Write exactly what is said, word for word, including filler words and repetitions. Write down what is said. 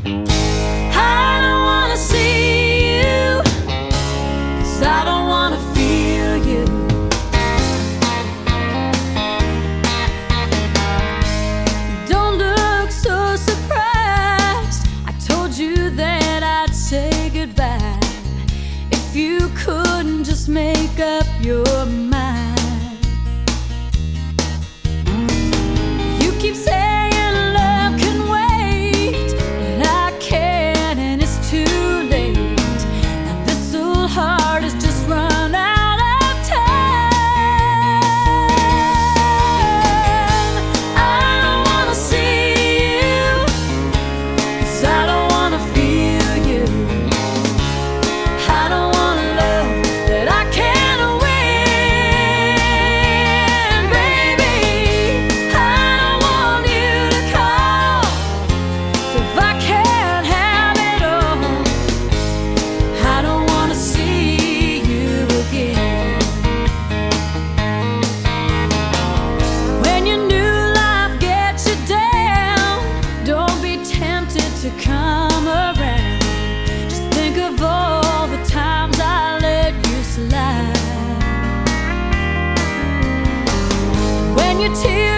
I don't wanna see you, 'cause I don't wanna feel you. Don't look so surprised, I told you that I'd say goodbye if you couldn't just make up your mind. You keep saying love can wait, but I can't, and it's too late. Now this old heart has just run out of time. I don't wanna see you, 'cause I don't wanna feel you. I don't want a love that I can't win, baby. I don't want you to call, so if I can't have it all, I don't wanna see you again. When your new life gets you down, don't be tempted to come around. Just think of all the times I let you slide. When your tears